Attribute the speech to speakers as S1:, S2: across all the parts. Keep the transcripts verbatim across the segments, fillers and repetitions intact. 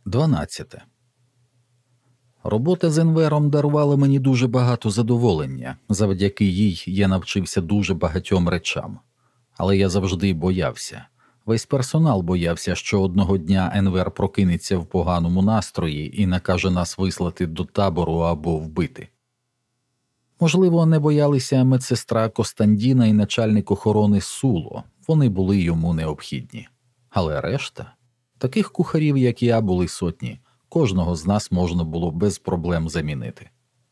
S1: дванадцяте. Робота з Енвером дарувала мені дуже багато задоволення, завдяки їй я навчився дуже багатьом речам. Але я завжди боявся. Весь персонал боявся, що одного дня Енвер прокинеться в поганому настрої і накаже нас вислати до табору або вбити. Можливо, не боялися медсестра Костандіна і начальник охорони Суло, вони були йому необхідні. Але решта? Таких кухарів, як я, були сотні. Кожного з нас можна було без проблем замінити.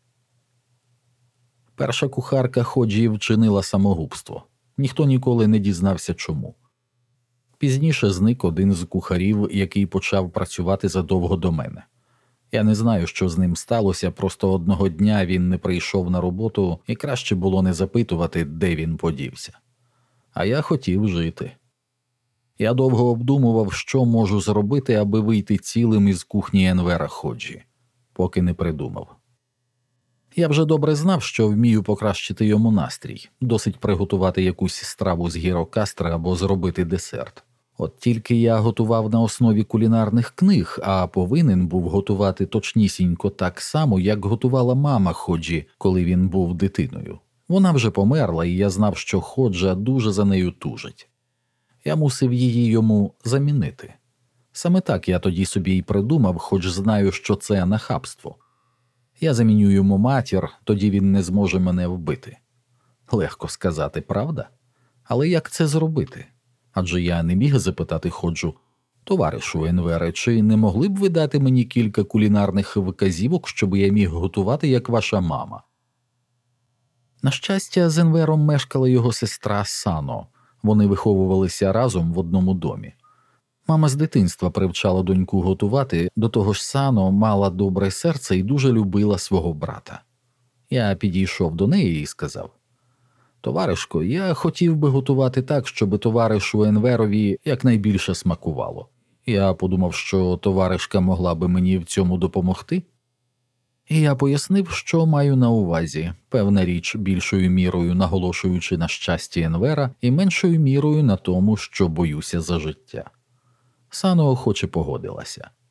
S1: Перша кухарка Ходжі вчинила самогубство. Ніхто ніколи не дізнався чому. Пізніше зник один з кухарів, який почав працювати задовго до мене. Я не знаю, що з ним сталося, просто одного дня він не прийшов на роботу, і краще було не запитувати, де він подівся. А я хотів жити. Я довго обдумував, що можу зробити, аби вийти цілим із кухні Енвера Ходжі, поки не придумав. Я вже добре знав, що вмію покращити йому настрій, досить приготувати якусь страву з гірокастри або зробити десерт. От тільки я готував на основі кулінарних книг, а повинен був готувати точнісінько так само, як готувала мама Ходжі, коли він був дитиною. Вона вже померла, і я знав, що Ходжа дуже за нею тужить. Я мусив її йому замінити. Саме так я тоді собі й придумав, хоч знаю, що це нахабство. Я заміню йому матір, тоді він не зможе мене вбити. Легко сказати, правда? Але як це зробити? Адже я не міг запитати Ходжу: «Товаришу Енвере, чи не могли б ви дати мені кілька кулінарних вказівок, щоб я міг готувати, як ваша мама?» На щастя, з Енвером мешкала його сестра Сано. Вони виховувалися разом в одному домі. Мама з дитинства привчала доньку готувати, до того ж Сано мала добре серце і дуже любила свого брата. Я підійшов до неї і сказав: «Товаришко, я хотів би готувати так, щоб товаришу Енверові якнайбільше смакувало. Я подумав, що товаришка могла би мені в цьому допомогти». І я пояснив, що маю на увазі, певна річ, більшою мірою наголошуючи на щасті Енвера і меншою мірою на тому, що боюся за життя. Сано охоче погодилася.